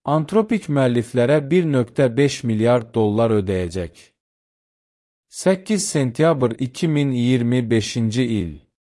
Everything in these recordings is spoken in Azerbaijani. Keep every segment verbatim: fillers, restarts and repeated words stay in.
Antropik müəlliflərə bir nöqtə beş milyard dollar ödəyəcək. səkkiz sentyabr iki min iyirmi beşinci il.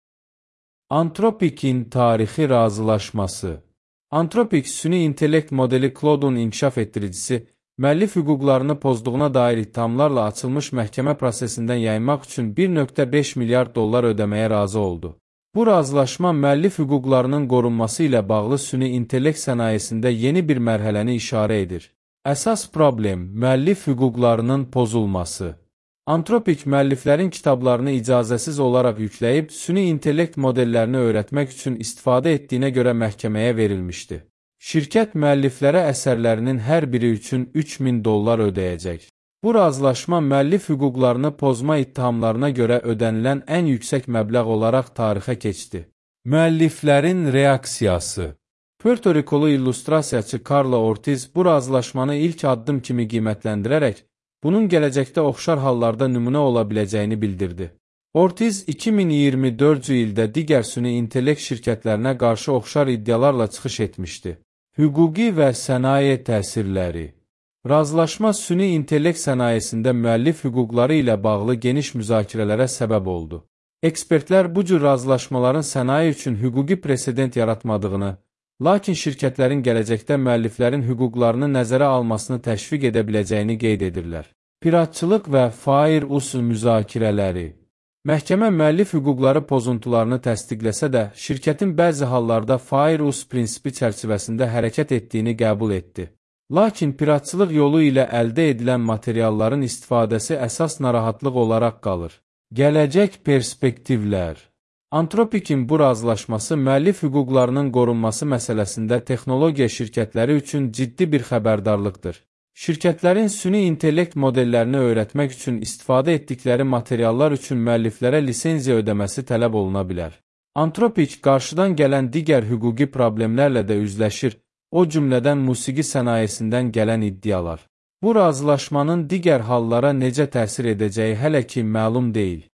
Antropikin tarixi razılaşması. Antropik süni intellekt modeli Claude'un inkişaf etdiricisi, müəllif hüquqlarını pozduğuna dair ittihamlarla açılmış məhkəmə prosesindən yayınmaq üçün bir nöqtə beş milyard dollar ödəməyə razı oldu. Bu razılaşma müəllif hüquqlarının qorunması ilə bağlı süni intellekt sənayesində yeni bir mərhələni işarə edir. Əsas problem müəllif hüquqlarının pozulması. Antropik müəlliflərin kitablarını icazəsiz olaraq yükləyib süni intellekt modellərini öyrətmək üçün istifadə etdiyinə görə məhkəməyə verilmişdi. Şirkət müəlliflərə əsərlərinin hər biri üçün üç min dollar ödəyəcək. Bu razılaşma müəllif hüquqlarını pozma ittihamlarına görə ödənilən ən yüksək məbləğ olaraq tarixə keçdi. Müəlliflərin reaksiyası. Puerto Rikolu illüstrasiyaçı Carla Ortiz bu razılaşmanı ilk addım kimi qiymətləndirərək, bunun gələcəkdə oxşar hallarda nümunə ola biləcəyini bildirdi. Ortiz iki min iyirmi dördüncü ildə digər süni intellekt şirkətlərinə qarşı oxşar iddialarla çıxış etmişdi. Hüquqi və sənaye təsirləri. Razılaşma süni intellekt sənayesində müəllif hüquqları ilə bağlı geniş müzakirələrə səbəb oldu. Ekspertlər bu cür razılaşmaların sənaye üçün hüquqi presedent yaratmadığını, lakin şirkətlərin gələcəkdə müəlliflərin hüquqlarını nəzərə almasını təşviq edə biləcəyini qeyd edirlər. Piratçılıq və fair usul müzakirələri. Məhkəmə müəllif hüquqları pozuntularını təsdiqləsə də, şirkətin bəzi hallarda fair us prinsipi çərçivəsində hərəkət etdiyini qəbul etdi. Lakin piratçılıq yolu ilə əldə edilən materialların istifadəsi əsas narahatlıq olaraq qalır. Gələcək perspektivlər. Antropikin bu razılaşması müəllif hüquqlarının qorunması məsələsində texnologiya şirkətləri üçün ciddi bir xəbərdarlıqdır. Şirkətlərin süni intellekt modellərini öyrətmək üçün istifadə etdikləri materiallar üçün müəlliflərə lisenziya ödəməsi tələb oluna bilər. Antropik qarşıdan gələn digər hüquqi problemlərlə də üzləşir, o cümlədən musiqi sənayesindən gələn iddialar. Bu razılaşmanın digər hallara necə təsir edəcəyi hələ ki məlum deyil.